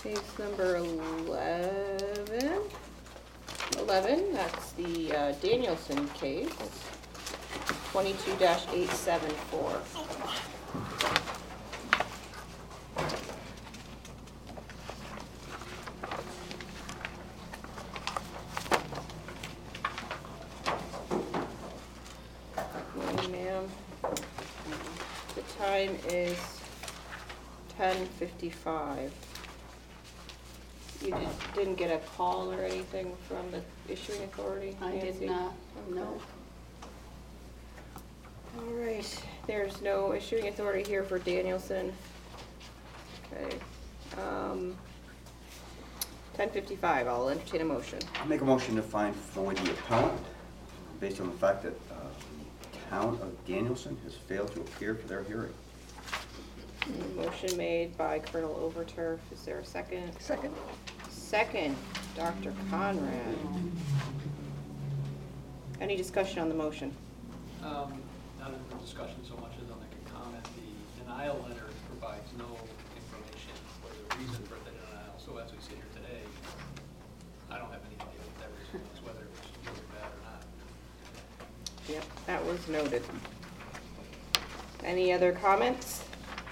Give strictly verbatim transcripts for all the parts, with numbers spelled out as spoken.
Case number eleven. Eleven, that's the uh, Danielson case, twenty-two dash eight seven four. Morning, ma'am. The time is ten fifty-five. You did, didn't get a call or anything from the issuing authority? I did Nancy? not, no. All right, there's no issuing authority here for Danielson. Okay. Um, ten fifty-five, I'll entertain a motion. I'll make a motion to find void the appellant based on the fact that uh, the town of Danielson has failed to appear for their hearing. Motion made by Colonel Overturf. Is there a second? Second. Second, Doctor Conrad. Any discussion on the motion? Um, Not in the discussion so much as on the comment. The denial letter provides no information for the reason for the denial. So as we sit here today, I don't have any idea what that reason was, whether it was good or bad or not. Yep, that was noted. Any other comments?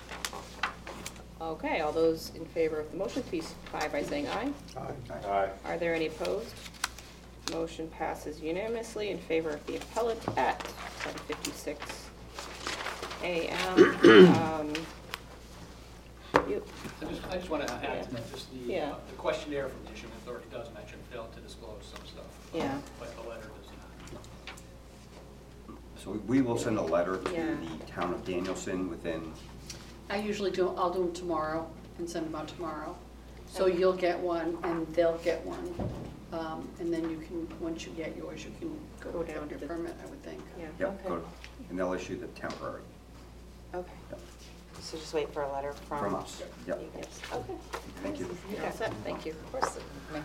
Okay, all those in favor of the motion, please signify by saying aye. Aye. Aye. Are there any opposed? Motion passes unanimously in favor of the appellant at ten fifty-six a m Um, you, I just, I just want to add to that, just the, Yeah. uh, the questionnaire from the issuing authority does mention fail to disclose some stuff. Yeah. But the letter does not. So we will send a letter to Yeah. the town of Danielson within, I usually do, I'll do them tomorrow and send them out tomorrow. So Okay. you'll get one and they'll get one. Um, and then you can, once you get yours, you can go Go down down to your the- permit, I would think. yeah, yep, go okay. to- and they'll issue the temporary Okay. yep, So just wait for a letter from. from us. Yep, Yes, okay. thank you. You're all set, thank you. Of course, make